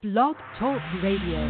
Blog Talk Radio.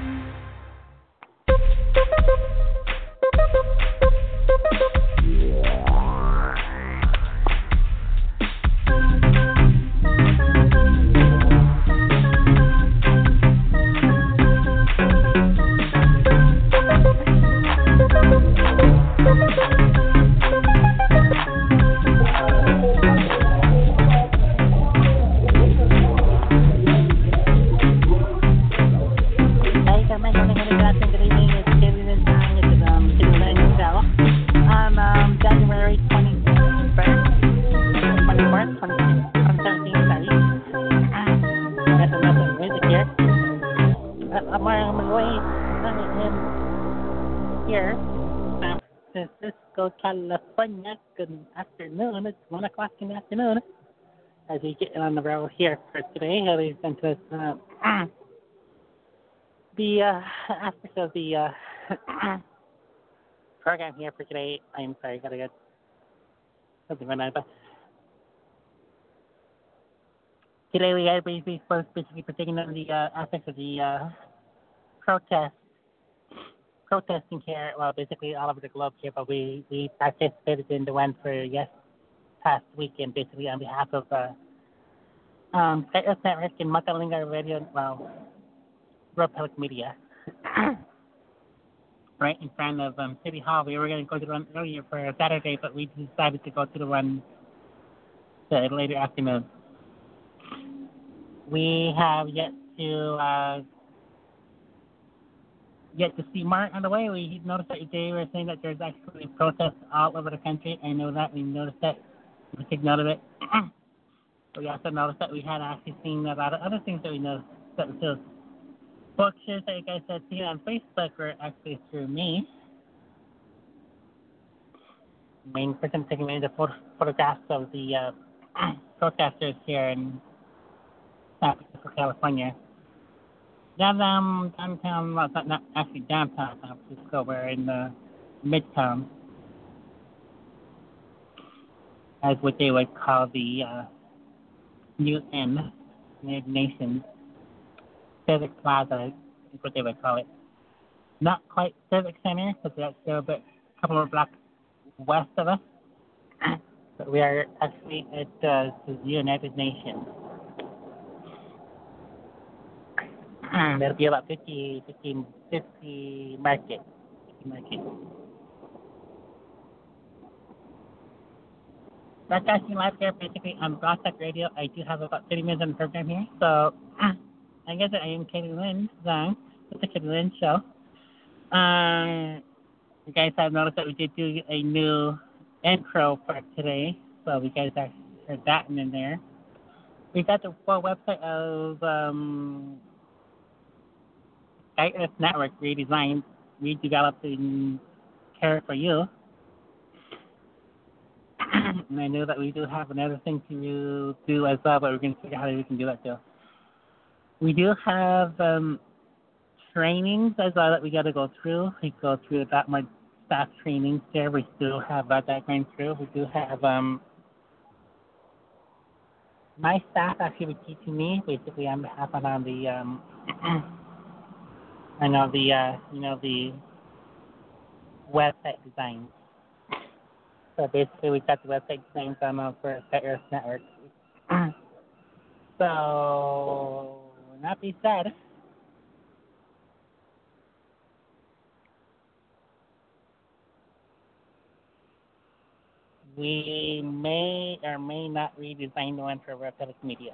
California. Good afternoon. It's 1 o'clock in the afternoon. As we get on the road here for today, we sent us the aspect of the program here for today. I'm sorry, gotta get something going on. But today we are basically taking on the aspects of the protesting here, well, basically all over the globe here, but we participated in the one for past weekend, basically on behalf of Kairos Network and Makalinga Radio, well, World Public Media, right in front of City Hall. We were going to go to the one earlier for Saturday, but we decided to go to the one later afternoon. We have yet to see Mark on the way. We noticed that they were saying that there's actually protests all over the country. I know that. We noticed that. We took note of it. We also noticed that we had actually seen a lot of other things that we noticed. So pictures that you guys had seen on Facebook were actually through me. The main person taking many of the photographs of the protesters here in San Francisco, California. Downtown, well, not actually downtown San Francisco, we're in Midtown, as what they would call the UN, United Nations Civic Plaza, is what they would call it. Not quite Civic Center, because that's still a couple of blocks west of us, but we are actually at the United Nations. There'll be about 50 market. Broadcasting live here basically on Blog Talk Radio. I do have about 30 minutes on the program here. So I guess I am Katie Lynn Zhang with the Katie Lynn Show. You guys have noticed that we did do a new intro for today. So you guys actually heard that in there. We got the full website of Kairos Network redesigned, redeveloped in care for you. And I know that we do have another thing to do as well, but we're going to figure out how we can do that too. We do have trainings as well that we got to go through. We go through a lot more staff trainings there. We still have that going through. We do have my staff actually was teaching me basically on behalf of the I know the website design. So basically, we got the website designs on for Kairos Network. So, not be sad. We may or may not redesign the one for World Public Media.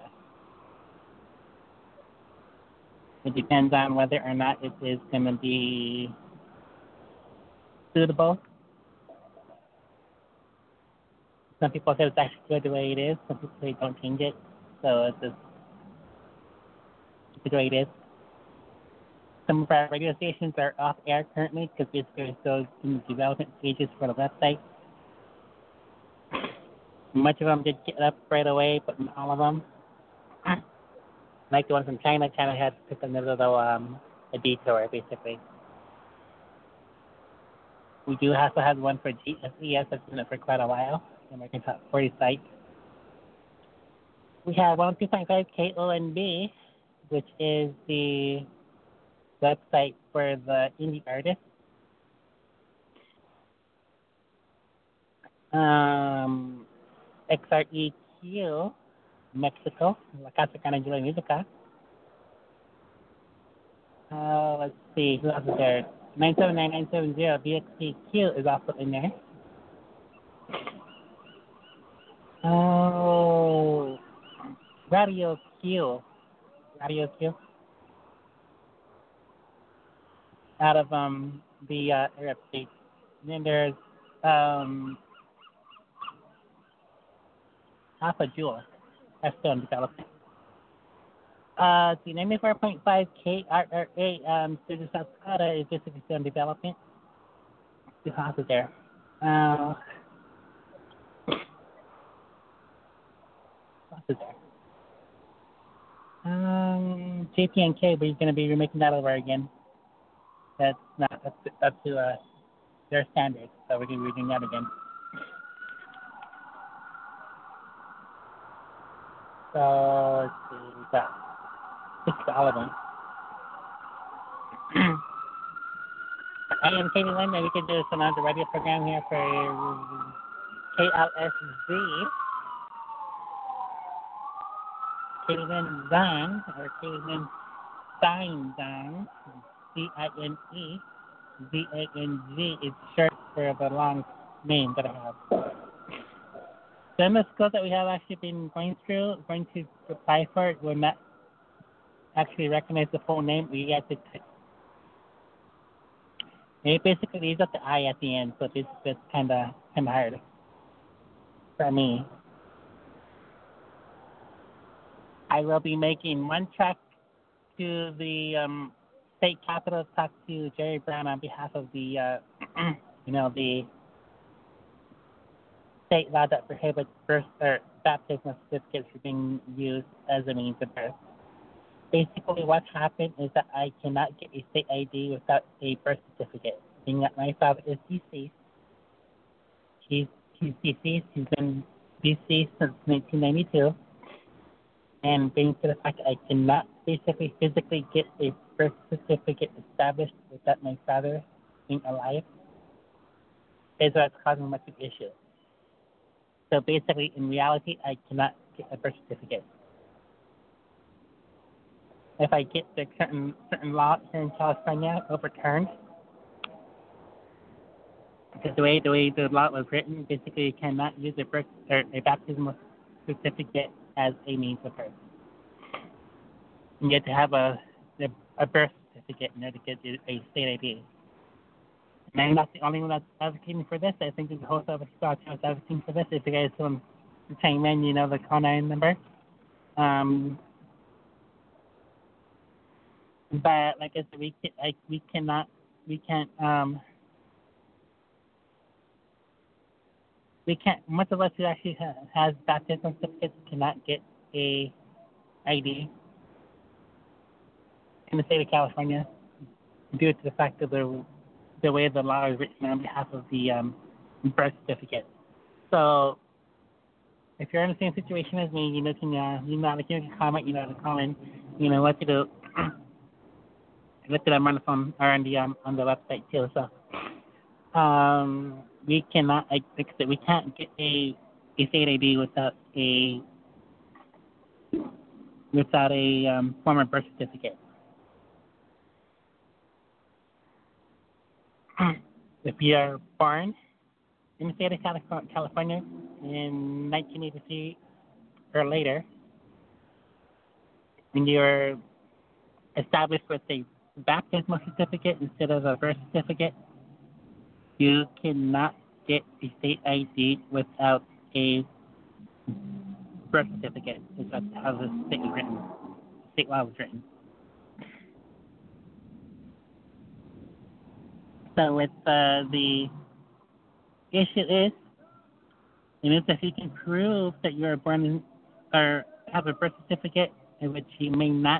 It depends on whether or not it is going to be suitable. Some people say it's actually good the way it is. Some people say don't change it. So it's just the way it is. Some of our radio stations are off air currently because basically we're still in the development stages for the website. Much of them did get up right away, but not all of them. Like the one from China had to take a little a detour, basically. We do also have one for GSES that's been up for quite a while, American Top 40 site. We have 102.5 KONB which is the website for the indie artists. XREQ, Mexico, La Casa Canadilla Musica. Let's see, who else is there? 979970 BXCQ is also in there. Oh, Radio Q. Radio Q. Out of the Arab states. And then there's Alpha Jewel. That's still in development. The 94.5 KRRA Studio South Dakota is basically still in development. Two houses there. What's there? JPNK, but he's going to be remaking that over again. That's not up to their standards, so we're going to be doing that again. So let's see, we got all of them. I am Katie Lynn, and we can do some other radio program here for KLSZ. Katie Lynn Zang, or Katie Lynn Zang, CINEZANG is short for the long name that I have. Some of the skills that we have actually been going to apply for it will not actually recognize the full name. We have to. It basically leaves up the I at the end, so it's kind of hard for me. I will be making one track to the state capitol to talk to Jerry Brown on behalf of the, the state law that prohibits birth or baptismal certificates from being used as a means of birth. Basically, what happened is that I cannot get a state ID without a birth certificate. Being that my father is deceased, he's deceased. He's been deceased since 1992, and being to the fact that I cannot basically physically get a birth certificate established without my father being alive, is what's causing much of an issue. So basically, in reality, I cannot get a birth certificate. If I get the certain law here in California overturned, because the way the law was written, basically you cannot use a birth or a baptismal certificate as a means of birth. You have to have a birth certificate in order to get a state ID. And I'm not the only one that's advocating for this. I think there's a host of us that's advocating for this. If you guys want to chime in, you know the call 9 number. But like I said, we can't. Much of us who actually has baptism certificates cannot get a ID in the state of California due to the fact of the way the law is written on behalf of the birth certificate. So if you're in the same situation as me, you can comment, call in, what to do. Look at them on the phone or on the website too. So we cannot, we can't get a state ID without a former birth certificate. If you are born in the state of California in 1983 or later, and you're established with a baptismal certificate instead of a birth certificate, you cannot get a state ID without a birth certificate. That's how the state was written. State law was written. So with the issue is if you can prove that you are born in, or have a birth certificate in which you may not,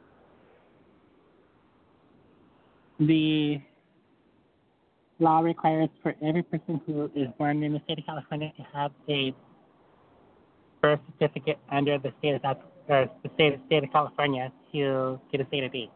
the law requires for every person who is born in the state of California to have a birth certificate under the state of or the state of California to get a state ID.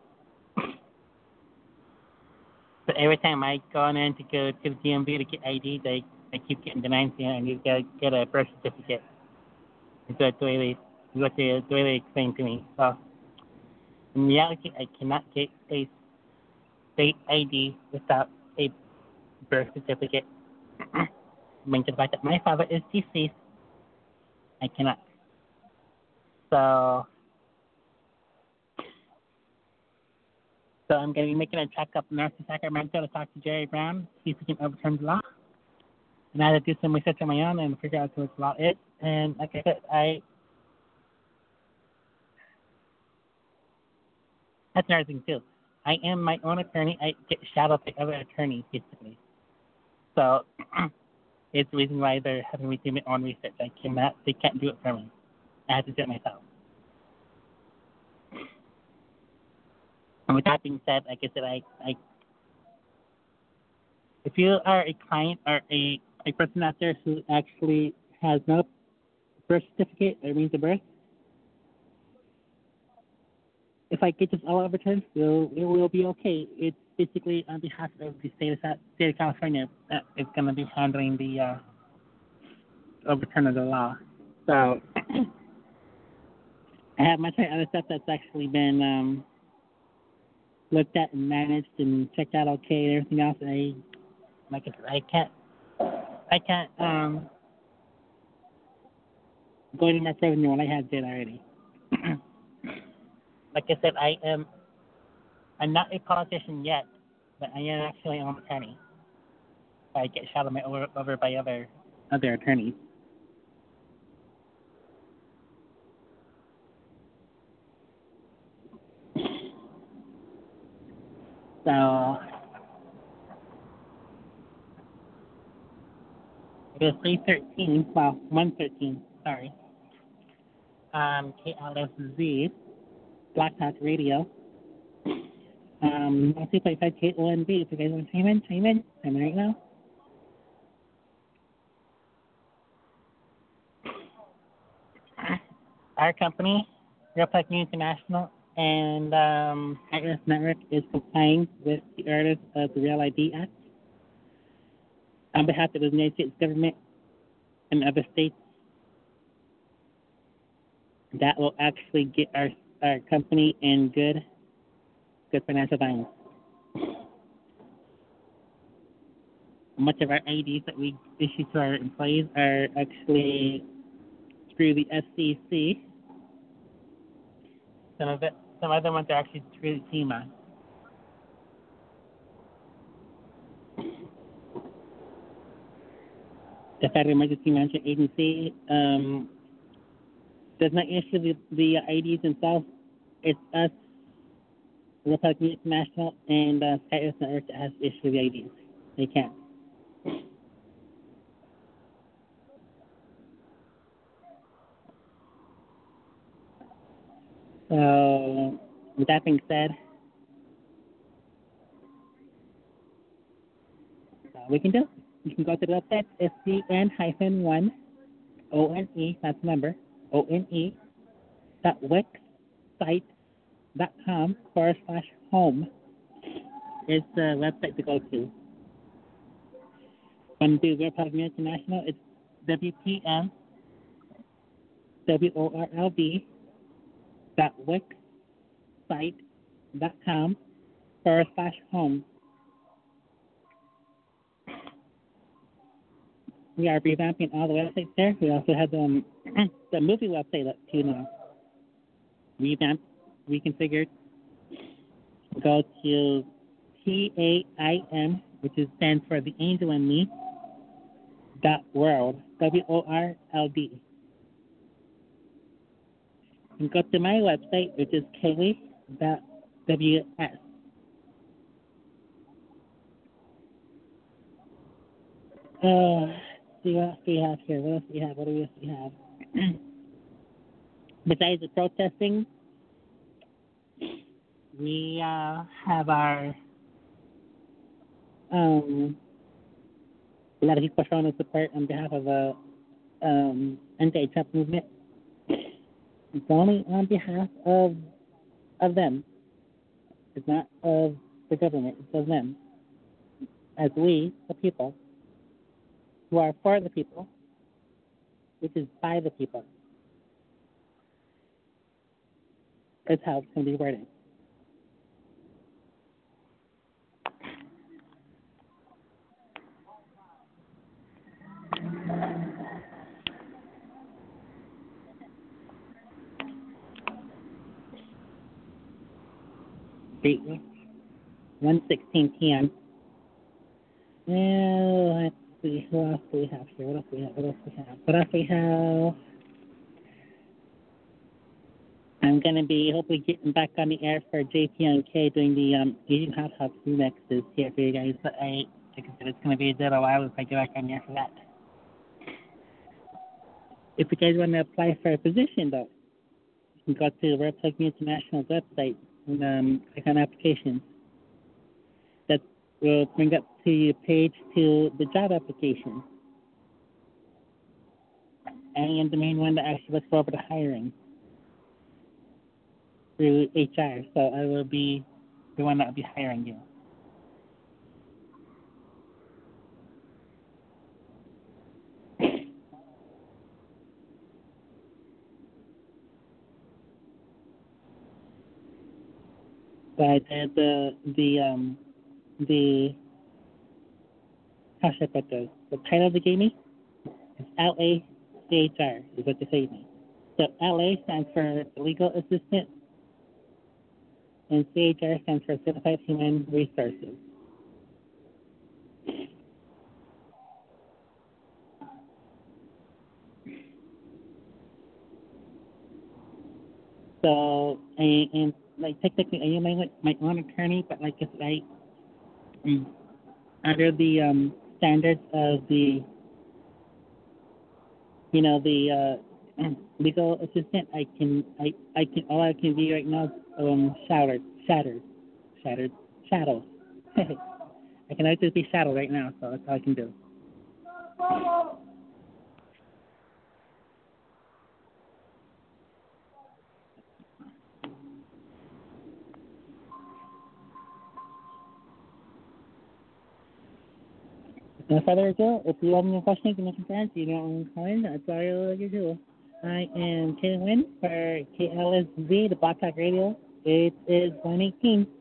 But every time I go in to go to the DMV to get ID, they keep getting denied saying I need to get a birth certificate. That's the way they explain to me. So in reality, I cannot get a state ID without a birth certificate. When the fact that my father is deceased, I cannot. So I'm going to be making a trek up north to Sacramento to talk to Jerry Brown, see if we can overturn the law. And I had to do some research on my own and figure out what the law is. And like I said, that's another thing too. I am my own attorney. I get shadowed by other attorneys, basically. So it's the reason why they're having me do my own research. They can't do it for me. I have to do it myself. And with that being said, like I said, if you are a client or a person out there who actually has no birth certificate or means of birth, if I get this all overturned, it will be okay. It's basically on behalf of the state of California that is going to be handling the overturn of the law. So I have much other stuff that's actually been looked at and managed and checked out okay and everything else. I can't go any more further than what I had did already. Like I said, I'm not a politician yet, but I am actually an attorney. I get shadowed over by other attorneys. So it was 313, well, 113, sorry. KLSZ, Black Talk Radio. 2.5 KONB, if you guys want to chime in right now. Our company, Real Talk News International, and IRS Network is complying with the orders of the Real ID Act. On behalf of the United States government and other states, that will actually get our company in good financial times. Much of our IDs that we issue to our employees are actually through the SEC. Some other ones are actually through the TEMA. The Federal Emergency Management Agency does not issue the IDs themselves. It's us, Republic International, and Skyus Network that has to issue the IDs. They can't. So, with that being said, we can do. You can go to the website, SCN-1, ONE, that's the number, ONE.wixsite.com/home is the website to go to. When you do Real Talk News International, it's WPN.WORLD.wixsite.com/home. We are revamping all the websites there. We also have the movie website up too now. Revamped, reconfigured. Go to TAIM, which stands for The Angel in Me, .world, WORLD. And go to my website, which is Kaylee.ws. See what else do we have here? What else do we have? What else do we have? Besides the protesting, we have our a lot of people showing us support on behalf of anti-Trump movement. It's only on behalf of them. It's not of the government. It's of them. As we, the people, who are for the people, which is by the people. That's how it's going to be worded. See, 1:16 p.m. Well, let's see. Who else do we have here? What else do we have? What else do we have? What else do we have? I'm going to be hopefully getting back on the air for JPNK doing the Asian Hot House remixes here for you guys. But like I said, it's going to be a little while if I get back on the air for that. If you guys want to apply for a position, though, you can go to the Workplace International's website and click on applications. That will bring up to your page to the job application. And the main one that actually looks over the hiring through HR. So I will be the one that will be hiring you. But the how should I put this? The title they gave me is LA CHR is what they gave me. So LA stands for Legal Assistant and CHR stands for Certified Human Resources. So and like technically I am my own attorney, but like it's like under the standards of the the legal assistant, I can all I can be right now is shattered shadows. I can only just be shadow right now, so that's all I can do. No further ado, if you have any questions or concerns, you don't want to call in, that's all you do. I am Ken Wynn for KLSZ, the Blog Talk Radio. It is 1:18.